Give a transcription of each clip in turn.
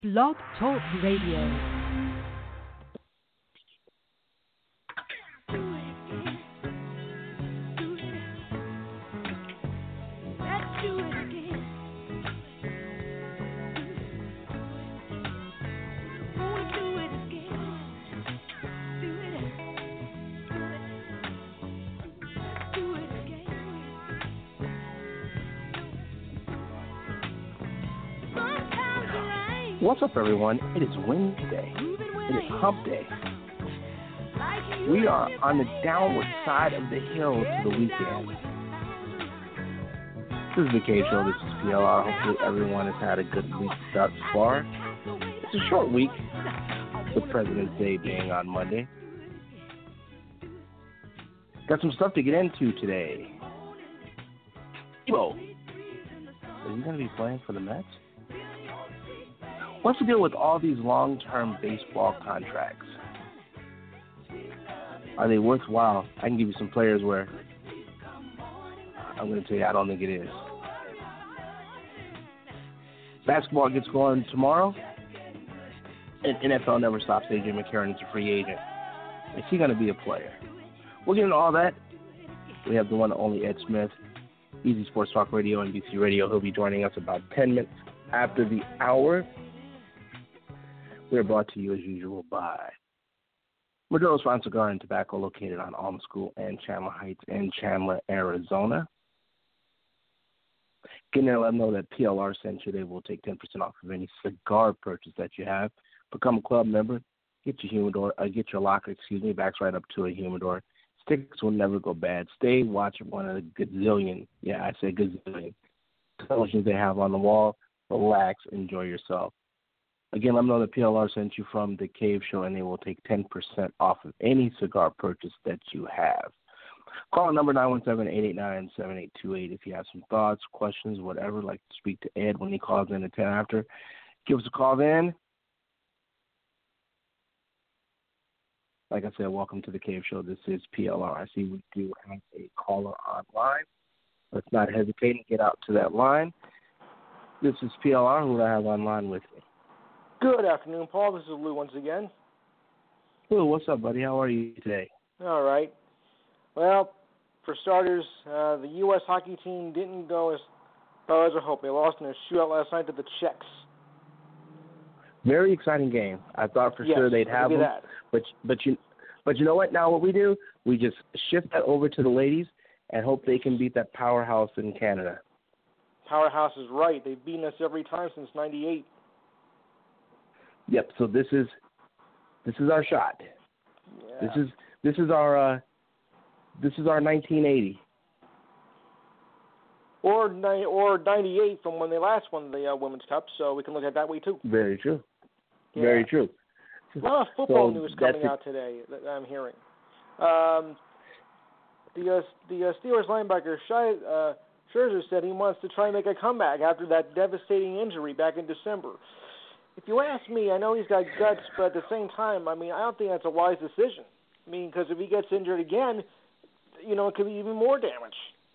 Blog Talk Radio. What's up, everyone? It is Wednesday. It is Hump Day. We are on the downward side of the hill to the weekend. This is the Cave Show. This is PLR. Hopefully everyone has had a good week thus far. It's a short week, with President's Day being on Monday. Got some stuff to get into today. Tebow, are you going to be playing for the Mets? What's the deal with all these long-term baseball contracts? Are they worthwhile? I can give you some players where I'm going to tell you I don't think it is. Basketball gets going tomorrow, and NFL never stops. A.J. McCarron is a free agent. Is he going to be a player? We'll get into all that. We have the one and only Ed Smith, Easy Sports Talk Radio and BC Radio. He'll be joining us about 10 minutes after the hour. We are brought to you, as usual, by Maduro's Fine Cigar and Tobacco, located on Alma School and Chandler Heights in Chandler, Arizona. Get in there and let them know that PLR sent you. They will take 10% off of any cigar purchase that you have. Become a club member. Get your humidor, get your locker, backs right up to a humidor. Sticks will never go bad. Stay watching one of the gazillion, I say gazillion, televisions they have on the wall. Relax, enjoy yourself. Again, let them know that PLR sent you from the Cave Show, and they will take 10% off of any cigar purchase that you have. Call number 917-889-7828 if you have some thoughts, questions, whatever. Like to speak to Ed when he calls in at 10 after. Give us a call then. Like I said, welcome to the Cave Show. This is PLR. I see we do have a caller online. Let's not hesitate and get out to that line. This is PLR. Who do I have online with me? Good afternoon, Paul. This is Lou once again. Lou, what's up, buddy? How are you today? All right. Well, for starters, the U.S. hockey team didn't go as far as I hoped. They lost in a shootout last night to the Czechs. Very exciting game. I thought for sure they'd have them. But you know what? Now what we do, we just shift that over to the ladies and hope they can beat that powerhouse in Canada. Powerhouse is right. They've beaten us every time since '98. Yep. So this is our shot. Yeah. This is our 1980. Or 98 from when they last won the Women's Cup. So we can look at it that way too. Very true. Yeah. Very true. A lot of football news coming out today that I'm hearing. The Steelers linebacker Scherzer said he wants to try and make a comeback after that devastating injury back in December. If you ask me, I know he's got guts, but at the same time, I don't think that's a wise decision. Because if he gets injured again, it could be even more damage.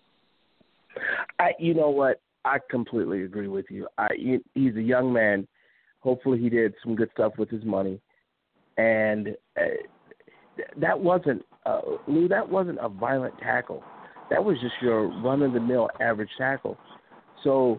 You know what? I completely agree with you. He's a young man. Hopefully he did some good stuff with his money. And that wasn't, Lou, that wasn't a violent tackle. That was just your run-of-the-mill average tackle. So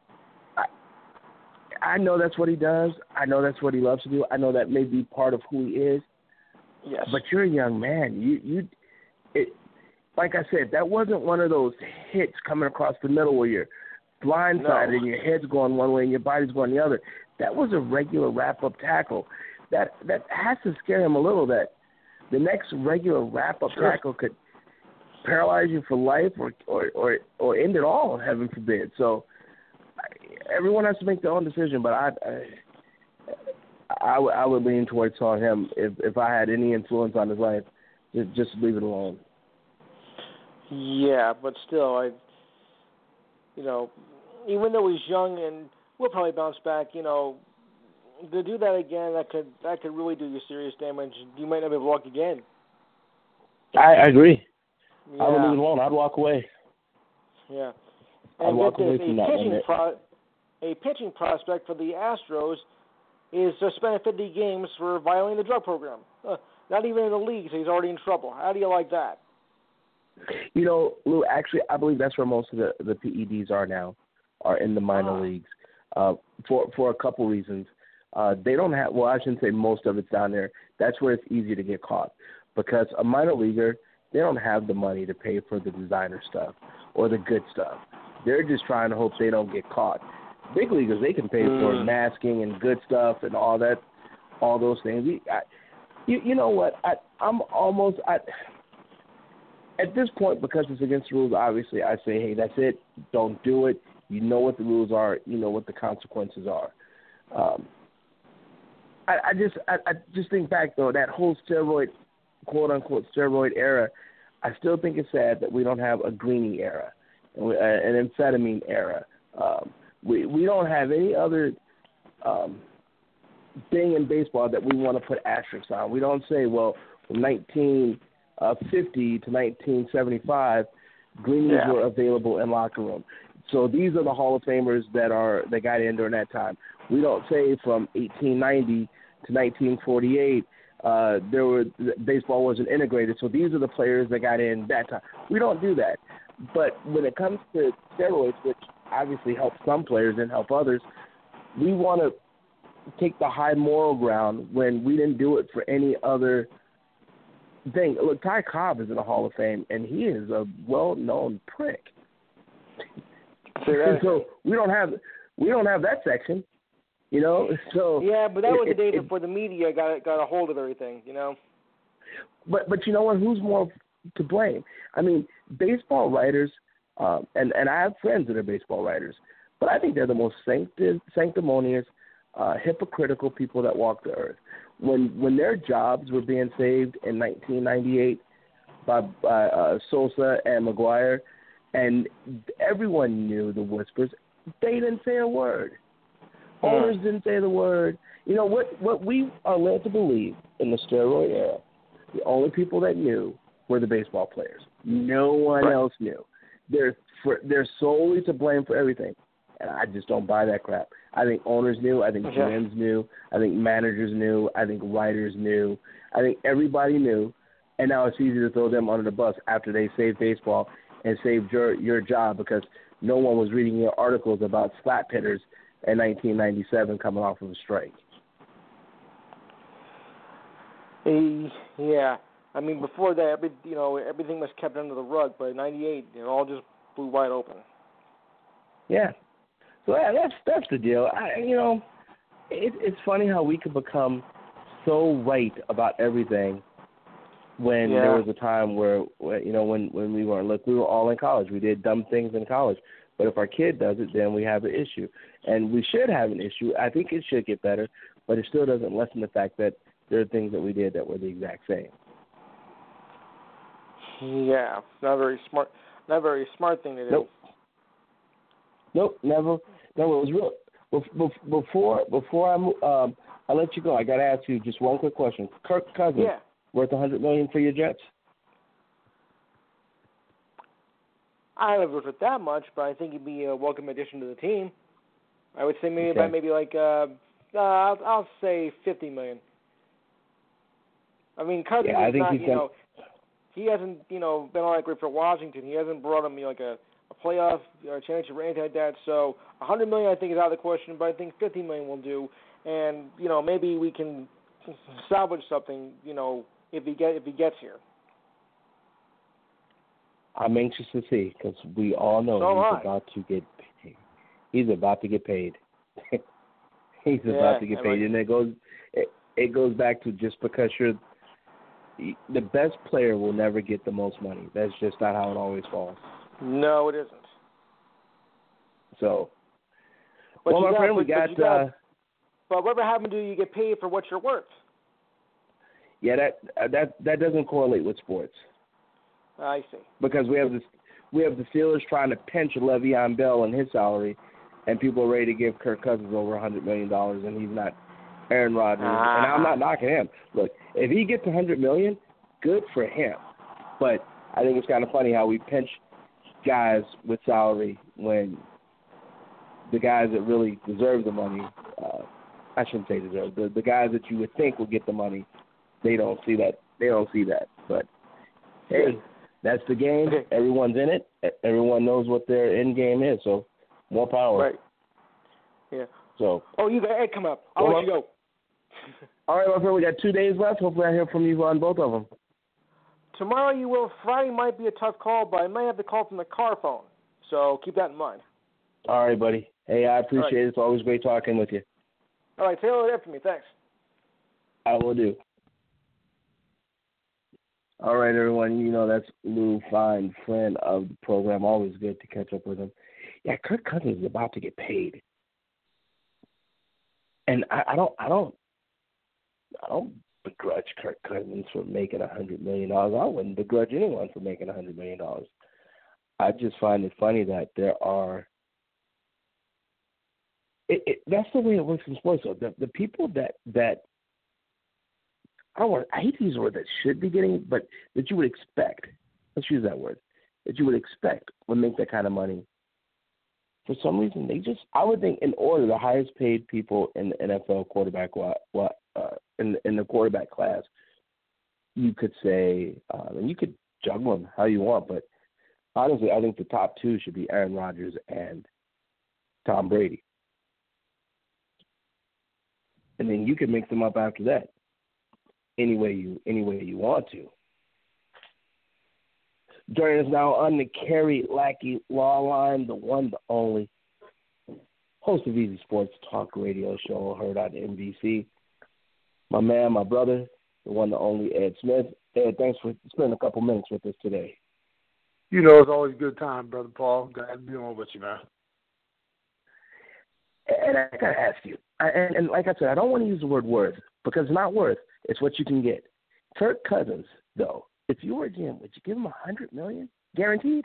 I know that's what he does. I know that's what he loves to do. I know that may be part of who he is. Yes. But you're a young man. Like I said, that wasn't one of those hits coming across the middle where you're blindsided and your head's going one way and your body's going the other. That was a regular wrap-up tackle. That has to scare him a little, that the next regular wrap-up tackle could paralyze you for life or end it all, heaven forbid. So everyone has to make their own decision, but I would lean towards on him if I had any influence on his life. Just leave it alone. Yeah, but still, even though he's young and will probably bounce back, to do that again, that could really do you serious damage. You might not be able to walk again. I agree. Yeah. I would leave it alone. I'd walk away. Yeah. I'd And walk away from that one. a pitching prospect for the Astros suspended 50 games for violating the drug program. Not even in the league, so he's already in trouble. How do you like that? You know, Lou, actually, I believe that's where most of the PEDs are now, are in the minor leagues, for a couple reasons. They don't have, well, I shouldn't say most of it's down there. That's where it's easy to get caught, because a minor leaguer, they don't have the money to pay for the designer stuff or the good stuff. They're just trying to hope they don't get caught. Big leaguers, they can pay for masking and good stuff and all that, all those things. You know what? I'm almost at this point, because it's against the rules. Obviously, I say, hey, that's it. Don't do it. You know what the rules are. You know what the consequences are. I just think back though, that whole steroid, quote unquote steroid era. I still think it's sad that we don't have a greenie era, an amphetamine era. We don't have any other thing in baseball that we want to put asterisks on. We don't say, well, from 1950 to 1975, greenies were available in locker room. So these are the Hall of Famers that got in during that time. We don't say from 1890 to 1948 baseball wasn't integrated. So these are the players that got in that time. We don't do that. But when it comes to steroids, which obviously help some players and help others, we want to take the high moral ground when we didn't do it for any other thing. Look, Ty Cobb is in the Hall of Fame, and he is a well-known prick. So we don't have that section, you know. So yeah, but that was the days before the media got a hold of everything, you know. But you know what? Who's more to blame? I mean, baseball writers, and I have friends that are baseball writers, but I think they're the most sanctimonious, hypocritical people that walk the earth. When their jobs were being saved in 1998 by Sosa and McGuire, and everyone knew the whispers, they didn't say a word. Owners didn't say the word. You know what we are led to believe in the steroid era, the only people that knew were the baseball players. No one else knew. They're solely to blame for everything. And I just don't buy that crap. I think owners knew. I think GMs knew. I think managers knew. I think writers knew. I think everybody knew. And now it's easy to throw them under the bus after they saved baseball and saved your job, because no one was reading your articles about slap hitters in 1997 coming off of a strike. Yeah. I mean, before that, everything was kept under the rug, but in 98, it all just blew wide open. Yeah. So that's the deal. It's funny how we could become so right about everything when there was a time where when we weren't. Look, we were all in college. We did dumb things in college. But if our kid does it, then we have an issue. And we should have an issue. I think it should get better, but it still doesn't lessen the fact that there are things that we did that were the exact same. Yeah, not very smart thing to do. Nope, never. No, it was real. Before I let you go, I got to ask you just one quick question. Kirk Cousins, worth $100 million for your Jets? I don't know if it was worth that much, but I think he'd be a welcome addition to the team. I would say I'll say $50 million. I mean, Cousins is not, he hasn't, been all that great for Washington. He hasn't brought him like a playoff or a championship or anything like that. So $100 million I think is out of the question, but I think $50 million will do. And maybe we can salvage something, if he gets here. I'm anxious to see, because we all know he's about to get paid. He's about to get paid. He's about to get paid, and it goes back to just because you're the best player will never get the most money. That's just not how it always falls. No, it isn't. So, my friend, we got. But whatever happened to you get paid for what you're worth? Yeah, that doesn't correlate with sports. I see. Because we have the Steelers trying to pinch Le'Veon Bell and his salary, and people are ready to give Kirk Cousins over $100 million, and he's not Aaron Rodgers. And I'm not knocking him. Look, if he gets $100 million, good for him. But I think it's kind of funny how we pinch guys with salary when the guys that really deserve the money I shouldn't say deserve. The guys that you would think would get the money, they don't see that. They don't see that. But hey, that's the game. Okay. Everyone's in it. Everyone knows what their end game is. So more power. Right. Yeah. So. Oh, you got Ed come up. I'll let you go. All right, my friend. We got 2 days left. Hopefully, I hear from you on both of them. Tomorrow you will. Friday might be a tough call, but I may have to call from the car phone. So keep that in mind. All right, buddy. Hey, I appreciate it. It's always great talking with you. All right, Taylor, after me. Thanks. I will do. All right, everyone. You know that's Lou Fine, friend of the program. Always good to catch up with him. Yeah, Kirk Cousins is about to get paid, and I don't begrudge Kirk Cousins for making $100 million. I wouldn't begrudge anyone for making $100 million. I just find it funny that there are. That's the way it works in sports. So the people that I hate to use the word that should be getting, but that you would expect. Let's use that word. That you would expect would make that kind of money. For some reason, I would think in order the highest paid people in the NFL quarterback in the quarterback class, you could say, and you could juggle them how you want, but honestly, I think the top two should be Aaron Rodgers and Tom Brady. And then you can mix them up after that, any way you want to. Joining us now on the Kerry Lackey Law Line, the one, the only, host of Easy Sports Talk Radio Show, heard on NBC. My man, my brother, the one, the only Ed Smith. Ed, thanks for spending a couple minutes with us today. You know, it's always a good time, Brother Paul. Glad to be on with you, man. And I got to ask you, and like I said, I don't want to use the word worth because it's not worth. It's what you can get. Kirk Cousins, though, if you were a GM, would you give him $100 million guaranteed?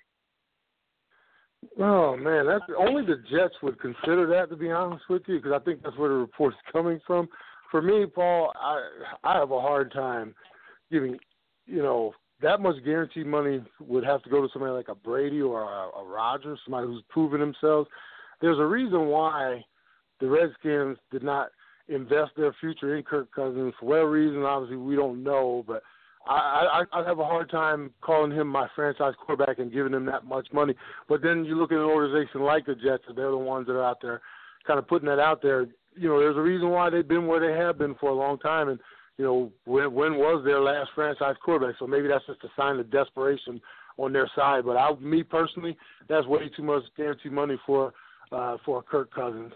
Oh, man, that's only the Jets would consider that, to be honest with you, because I think that's where the report's coming from. For me, Paul, I have a hard time giving, that much guaranteed money would have to go to somebody like a Brady or a Rodgers, somebody who's proven themselves. There's a reason why the Redskins did not invest their future in Kirk Cousins. For whatever reason, obviously, we don't know, but I have a hard time calling him my franchise quarterback and giving him that much money. But then you look at an organization like the Jets, and they're the ones that are out there kind of putting that out there. There's a reason why they've been where they have been for a long time, and, when was their last franchise quarterback? So maybe that's just a sign of desperation on their side. But me personally, that's way too much guaranteed money for Kirk Cousins.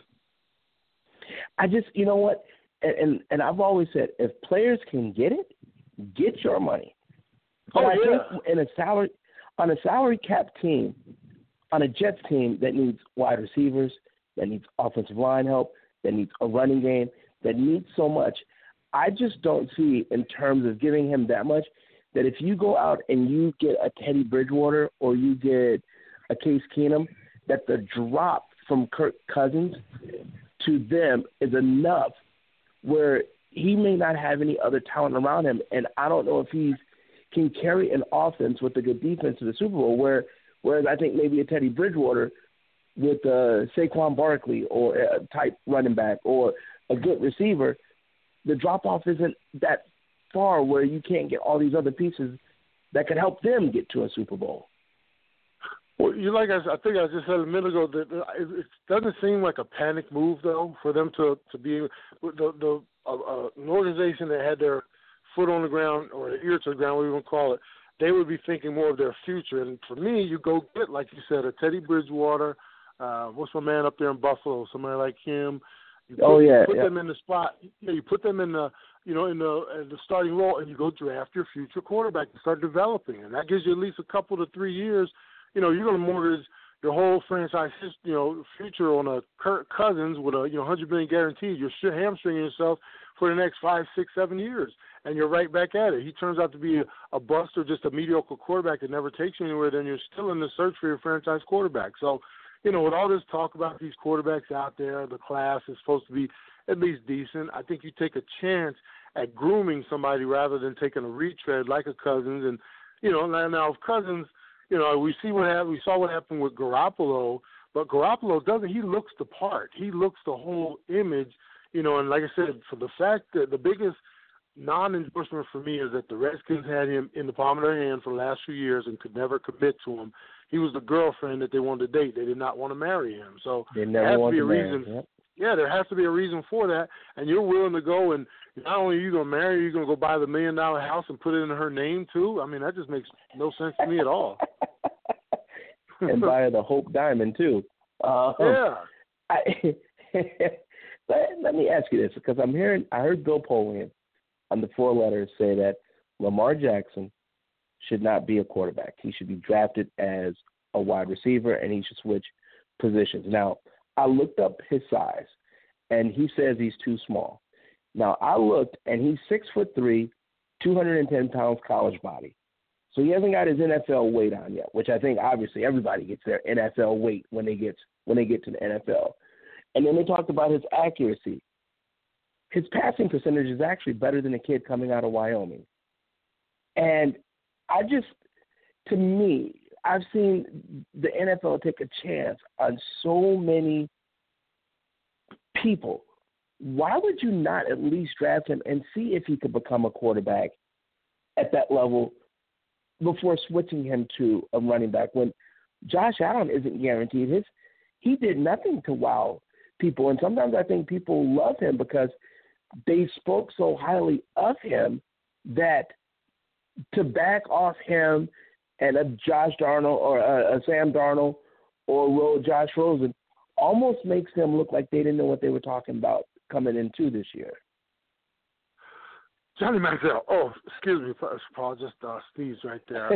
I just, you know what, and I've always said, if players can get it, get your money. But I think on a salary cap team, on a Jets team that needs wide receivers, that needs offensive line help, that needs a running game, that needs so much, I just don't see in terms of giving him that much that if you go out and you get a Teddy Bridgewater or you get a Case Keenum, that the drop from Kirk Cousins to them is enough where he may not have any other talent around him, and I don't know if he can carry an offense with a good defense to the Super Bowl, whereas I think maybe a Teddy Bridgewater with Saquon Barkley or a type running back or a good receiver, the drop-off isn't that far where you can't get all these other pieces that could help them get to a Super Bowl. Well, I think I just said a minute ago that it doesn't seem like a panic move though for them to be an organization that had their foot on the ground or their ear to the ground, whatever you want to call it. They would be thinking more of their future. And for me, you go get, like you said, a Teddy Bridgewater. What's my man up there in Buffalo? Somebody like him. You put them in the spot. You put them in the in the starting role, and you go draft your future quarterback and start developing. And that gives you at least a couple to 3 years. You're going to mortgage your whole franchise, future on a Kirk Cousins with a $100 million guaranteed. You're hamstringing yourself for the next 5, 6, 7 years, and you're right back at it. He turns out to be a bust or just a mediocre quarterback that never takes you anywhere. Then you're still in the search for your franchise quarterback. So, with all this talk about these quarterbacks out there, the class is supposed to be at least decent. I think you take a chance at grooming somebody rather than taking a retread like a Cousins. And now if Cousins. We saw what happened with Garoppolo, but Garoppolo he looks the part. He looks the whole image. And like I said, for the fact that the biggest non-endorsement for me is that the Redskins had him in the palm of their hand for the last few years and could never commit to him. He was the girlfriend that they wanted to date. They did not want to marry him. So they there never has to wanted be a to marry reason. him. Yep. Yeah, there has to be a reason for that. And you're willing to go, and not only are you going to marry her, you're going to go buy the $1 million house and put it in her name too? I mean, that just makes no sense to me at all. And buy her the Hope Diamond too. Yeah. Let me ask you this, because I heard Bill Polian on the Four Letters say that Lamar Jackson should not be a quarterback. He should be drafted as a wide receiver, and he should switch positions. Now, I looked up his size, and he says he's too small. Now, I looked, and he's 6'3", 210 pounds college body. So he hasn't got his NFL weight on yet, which I think obviously everybody gets their NFL weight when they get to the NFL. And then they talked about his accuracy. His passing percentage is actually better than a kid coming out of Wyoming. And to me, I've seen the NFL take a chance on so many people. Why would you not at least draft him and see if he could become a quarterback at that level before switching him to a running back? When Josh Allen isn't guaranteed, he did nothing to wow people. And sometimes I think people love him because they spoke so highly of him that to back off him and a Josh Darnold or a Sam Darnold or Josh Rosen almost makes them look like they didn't know what they were talking about coming into this year. Johnny Manziel. Oh, excuse me, Paul. Just sneezed right there.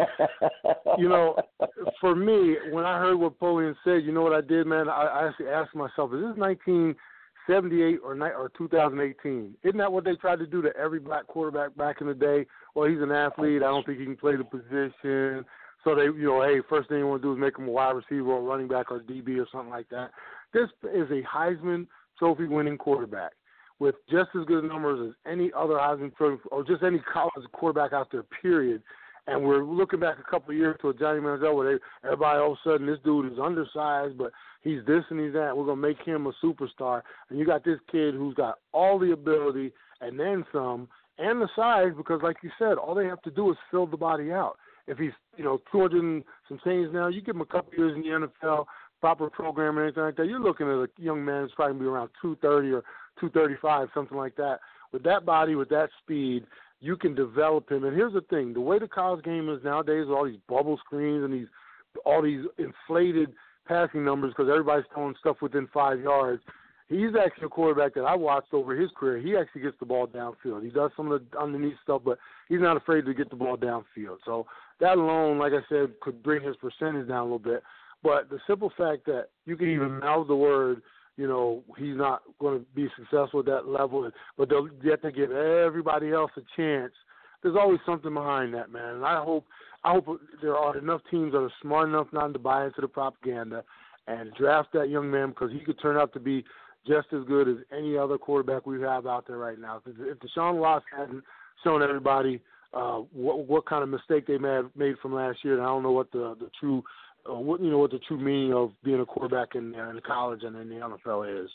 For me, when I heard what Polian said, you know what I did, man? I actually asked myself, is this 1978 or 2018? Isn't that what they tried to do to every black quarterback back in the day? Well, he's an athlete. I don't think he can play the position. So they, hey, first thing you want to do is make him a wide receiver or running back or DB or something like that. This is a Heisman Trophy winning quarterback with just as good numbers as any other Heisman Trophy or just any college quarterback out there, period. And we're looking back a couple of years to a Johnny Manziel where everybody all of a sudden, this dude is undersized, but he's this and he's that. We're going to make him a superstar. And you got this kid who's got all the ability and then some and the size because, like you said, all they have to do is fill the body out. If he's, 200 and some change now, you give him a couple years in the NFL, proper program and anything like that, you're looking at a young man who's probably going to be around 230 or 235, something like that. With that body, with that speed, you can develop him. And here's the thing. The way the college game is nowadays with all these bubble screens and all these inflated passing numbers because everybody's throwing stuff within 5 yards, he's actually a quarterback that I watched over his career. He actually gets the ball downfield. He does some of the underneath stuff, but he's not afraid to get the ball downfield. So that alone, like I said, could bring his percentage down a little bit. But the simple fact that you can even mouth the word, he's not going to be successful at that level, but they'll get to give everybody else a chance. There's always something behind that, man. And I hope there are enough teams that are smart enough not to buy into the propaganda and draft that young man because he could turn out to be just as good as any other quarterback we have out there right now. If Deshaun Watson hadn't shown everybody what kind of mistake they may have made from last year, and I don't know what the true what the true meaning of being a quarterback in college and in the NFL is.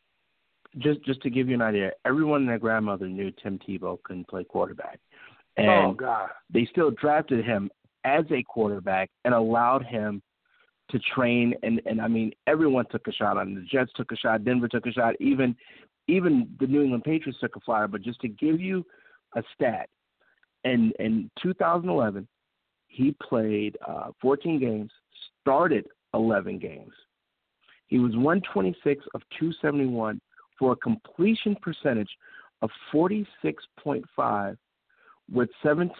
Just to give you an idea, everyone and their grandmother knew Tim Tebow couldn't play quarterback. And they still drafted him as a quarterback and allowed him to train. And I mean, everyone took a shot on him. The Jets took a shot. Denver took a shot. Even the New England Patriots took a flyer. But just to give you a stat, in 2011, he played 14 games, started 11 games. He was 126 of 271 for a completion percentage of 46.5 with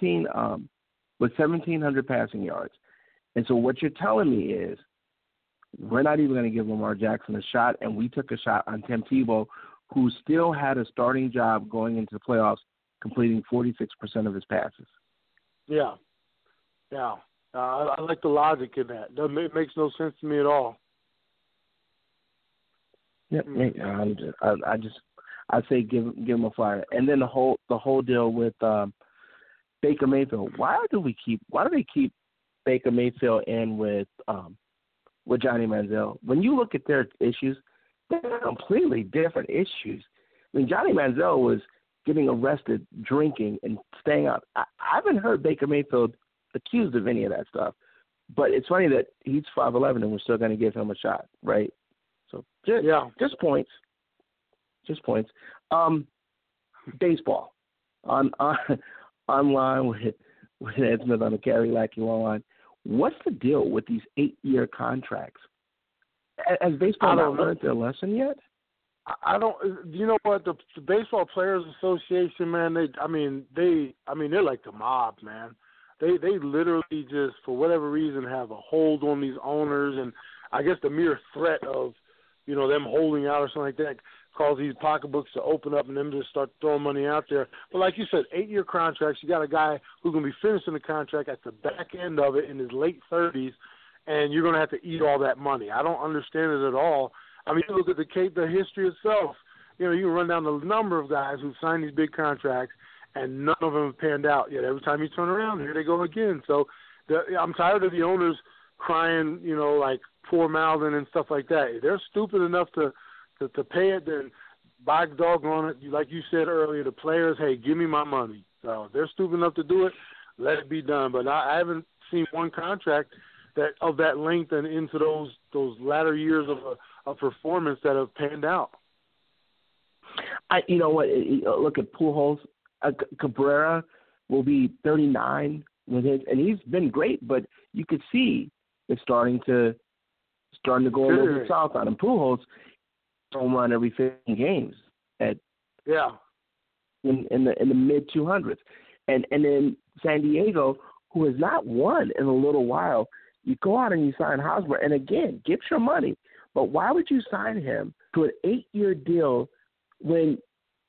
1,700 passing yards. And so what you're telling me is we're not even going to give Lamar Jackson a shot, and we took a shot on Tim Tebow, who still had a starting job going into the playoffs, completing 46% of his passes. Yeah. I like the logic in that. It makes no sense to me at all. Yeah, I say give him a flyer, and then the whole deal with Baker Mayfield. Why do they keep Baker Mayfield in with Johnny Manziel? When you look at their issues, they're completely different issues. I mean, Johnny Manziel was getting arrested, drinking, and staying out. I haven't heard Baker Mayfield accused of any of that stuff. But it's funny that he's 5'11", and we're still going to give him a shot, right? So just points. Just points. Baseball. Online with Ed Smith on the Carrie Lackey line. What's the deal with these 8-year contracts? Has baseball not learned their lesson yet? I don't. You know what? The Baseball Players Association, man. They're like the mob, man. They literally just, for whatever reason, have a hold on these owners, and I guess the mere threat of, them holding out or something like that cause these pocketbooks to open up and them just start throwing money out there. But like you said, 8-year contracts. You got a guy who's going to be finishing the contract at the back end of it in his late 30s, and you're going to have to eat all that money. I don't understand it at all. I mean, you look at the history itself. You can run down the number of guys who've signed these big contracts, and none of them have panned out yet. Every time you turn around, here they go again. So I'm tired of the owners crying, like poor mouthing and stuff like that. If they're stupid enough to pay it, then by doggone it, like you said earlier, the players, hey, give me my money. So if they're stupid enough to do it, let it be done. But I haven't seen one contract that of that length and into those latter years of performance that have panned out. You know what? Look at Pujols. Cabrera will be 39 with his, and he's been great, but you could see it's starting to go a little bit south on him. Pujols home run every 15 games in the mid 200s, and then San Diego, who has not won in a little while. You go out and you sign Hosmer, and again, get your money. But why would you sign him to an 8-year deal when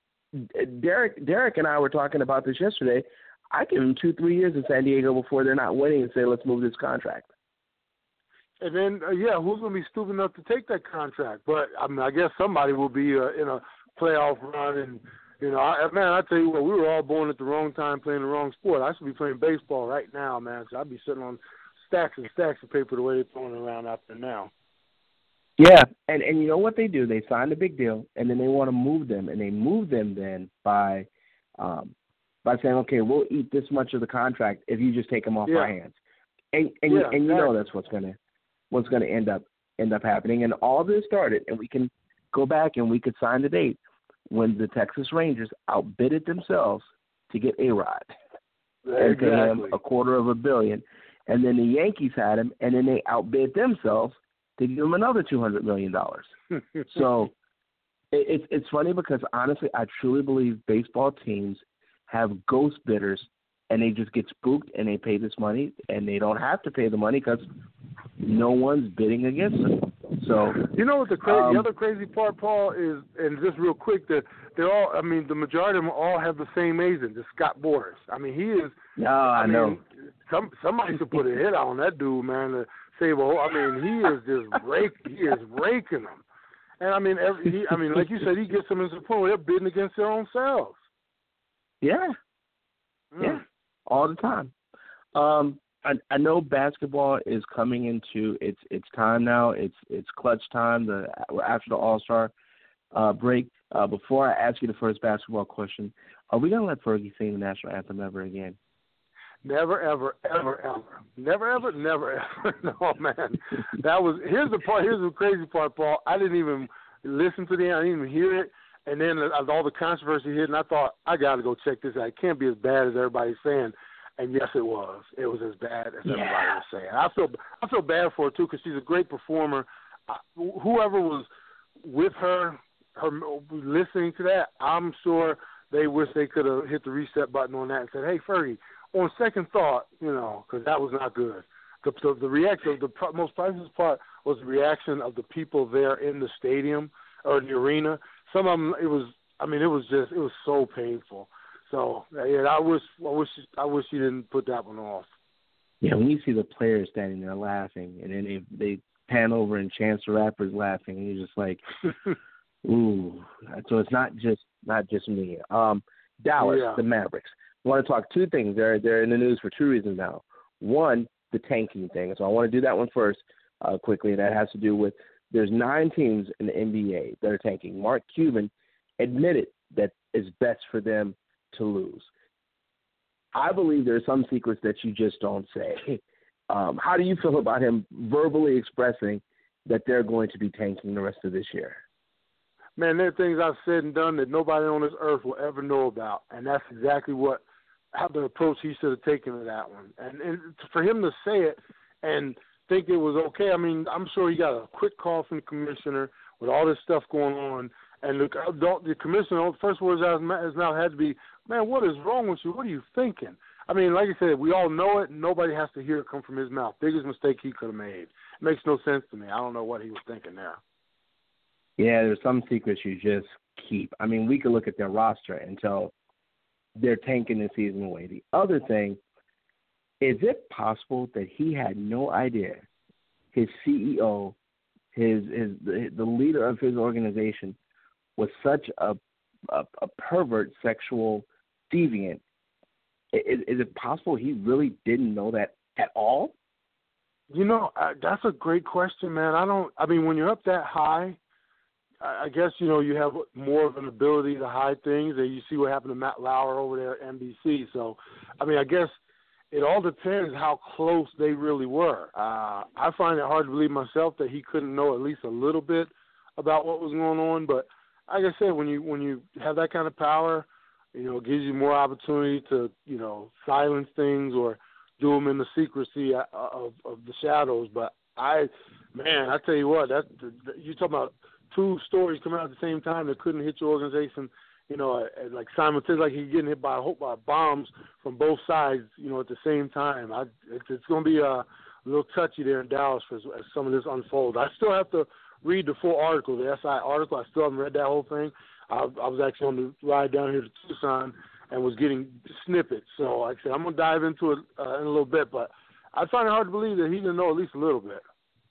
Derek and I were talking about this yesterday? I give him 2-3 years in San Diego before they're not winning and say, let's move this contract. And then, who's going to be stupid enough to take that contract? But, I guess somebody will be in a playoff run. And, I tell you what, we were all born at the wrong time playing the wrong sport. I should be playing baseball right now, man, because I'd be sitting on stacks and stacks of paper the way they're throwing it around out there now. Yeah, and you know what they do? They sign a big deal, and then they want to move them, and they move them then by saying, okay, we'll eat this much of the contract if you just take them off our hands, and you know that's what's gonna end up happening. And all this started, and we can go back and we could sign the date when the Texas Rangers outbidded themselves to get A-Rod and pay him $250 million, and then the Yankees had him, and then they outbid themselves to give him another $200 million. So it's funny because, honestly, I truly believe baseball teams have ghost bidders, and they just get spooked, and they pay this money, and they don't have to pay the money because no one's bidding against them. So you know what the other crazy part, Paul, is, and just real quick, that they're all, the majority of them all have the same agent, the Scott Boras. He is. No, I know. Somebody should put a hit on that dude, man, to say, well, he is just raking them. And like you said, he gets them in support. They're bidding against their own selves. Yeah. Yeah. All the time. I know basketball is coming into its time now. It's clutch time. After the All-Star break. Before I ask you the first basketball question, are we gonna let Fergie sing the national anthem ever again? Never, ever, ever, ever. Never, ever, never, ever. No, man. Here's the crazy part, Paul. I didn't even listen to I didn't even hear it. And then all the controversy hit, and I thought, I got to go check this out. It can't be as bad as everybody's saying. And yes, it was. It was as bad as everybody was saying. I feel bad for her, too, because she's a great performer. Whoever was with her listening to that, I'm sure they wish they could have hit the reset button on that and said, hey, Fergie, on second thought, because that was not good. The reaction, the most priceless part was the reaction of the people there in the stadium or the arena. Some of them, it was so painful. So I wish you didn't put that one off. Yeah, when you see the players standing there laughing, and then they pan over and Chance the Rapper's laughing, and you're just like, ooh. So it's not just me. Dallas, the Mavericks. I want to talk two things. They're in the news for two reasons now. One, the tanking thing. So I want to do that one first quickly, and that has to do with there's 9 teams in the NBA that are tanking. Mark Cuban admitted that it's best for them to lose. I believe there are some secrets that you just don't say. How do you feel about him verbally expressing that they're going to be tanking the rest of this year? Man, there are things I've said and done that nobody on this earth will ever know about, and that's exactly how the approach he should have taken to that one. And for him to say it and think it was okay, I mean, I'm sure he got a quick call from the commissioner with all this stuff going on, and the commissioner, first words out of his mouth had to be, man, what is wrong with you? What are you thinking? I mean, like I said, we all know it, and nobody has to hear it come from his mouth. Biggest mistake he could have made. It makes no sense to me. I don't know what he was thinking there. Yeah, there's some secrets you just keep. I mean, we could look at their roster and tell they're tanking the season away. The other thing, is it possible that he had no idea his CEO, the leader of his organization, was such a pervert sexual deviant? Is it possible he really didn't know that at all? You know, that's a great question, man. I mean, when you're up that high, I guess, you know, you have more of an ability to hide things. And you see what happened to Matt Lauer over there at NBC. So, I mean, I guess it all depends how close they really were. I find it hard to believe myself that he couldn't know at least a little bit about what was going on. But like I said, when you have that kind of power, you know, it gives you more opportunity to, you know, silence things or do them in the secrecy of the shadows. But I tell you what, you talking about two stories coming out at the same time that couldn't hit your organization, you know, like simultaneously, like he's getting hit by bombs from both sides, you know, at the same time. It's going to be a little touchy there in Dallas as some of this unfolds. I still have to read the full article, the SI article. I still haven't read that whole thing. I was actually on the ride down here to Tucson and was getting snippets. So like I said, I'm going to dive into it in a little bit, but I find it hard to believe that he didn't know at least a little bit.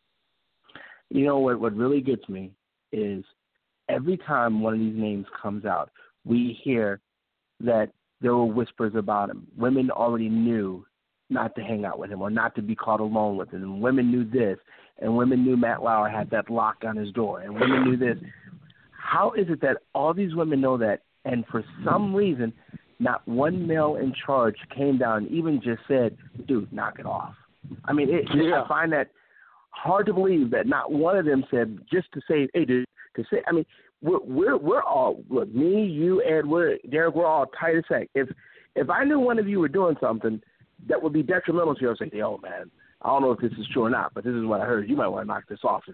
You know, what really gets me is every time one of these names comes out, we hear that there were whispers about him. Women already knew not to hang out with him or not to be caught alone with him. And women knew this, and women knew Matt Lauer had that lock on his door, and women knew this. How is it that all these women know that, and for some reason, not one male in charge came down and even just said, dude, knock it off? I mean, I find that hard to believe that not one of them said, just to say, hey, dude, to say, I mean, we're all, look, me, you, Ed, Derek, we're all tight as heck. If I knew one of you were doing something that would be detrimental to you, I'd say, hey, oh, man, I don't know if this is true or not, but this is what I heard. You might want to knock it off.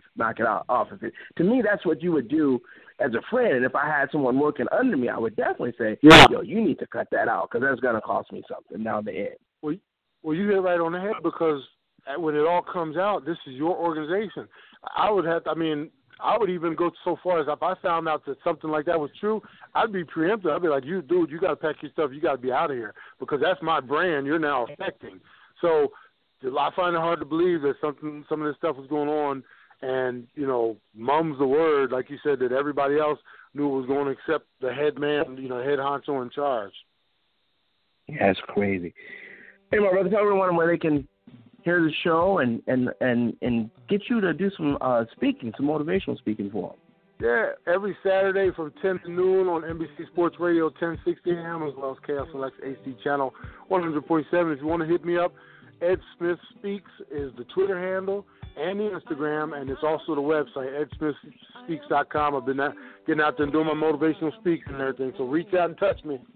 To me, that's what you would do as a friend. And if I had someone working under me, I would definitely say, yo, you need to cut that out because that's going to cost me something down the end. Well, you hit right on the head because when it all comes out, this is your organization. I would even go so far as if I found out that something like that was true, I'd be preemptive. I'd be like, you got to pack your stuff. You got to be out of here because that's my brand you're now affecting. So I find it hard to believe that some of this stuff was going on and, you know, mum's the word, like you said, that everybody else knew was going to accept the head man, you know, head honcho in charge. Yeah, it's crazy. Hey, my brother, tell everyone where they can hear the show and get you to do some speaking, some motivational speaking for them. Yeah, every Saturday from 10 to noon on NBC Sports Radio, 1060 AM, as well as Chaos Select HD Channel 147. If you want to hit me up, Ed Smith Speaks is the Twitter handle and the Instagram, and it's also the website, edsmithspeaks.com. I've been getting out there and doing my motivational speaks and everything, so reach out and touch me.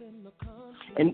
And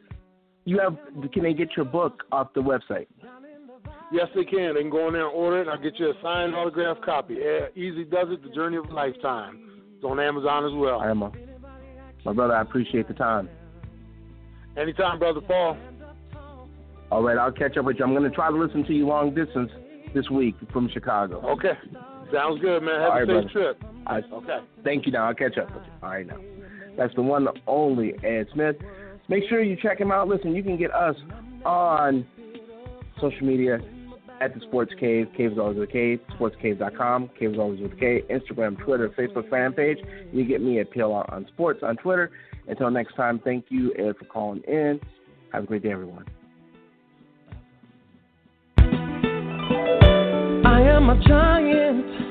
can they get your book off the website? Yes, they can. They can go in there and order it, and I'll get you a signed autographed copy. Easy does it, The Journey of a Lifetime. It's on Amazon as well. All right, my brother, I appreciate the time. Anytime, Brother Paul. All right, I'll catch up with you. I'm going to try to listen to you long distance this week from Chicago. Okay. Sounds good, man. Have a safe trip. Okay. Thank you. Now, I'll catch up with you. All right, now. That's the one, the only Ed Smith. Make sure you check him out. Listen, you can get us on social media at the Sports Cave. Cave is always with a K. SportsCave.com. Cave is always with a K. Instagram, Twitter, Facebook fan page. You get me at PLR on Sports on Twitter. Until next time, thank you, Ed, for calling in. Have a great day, everyone. I am a giant.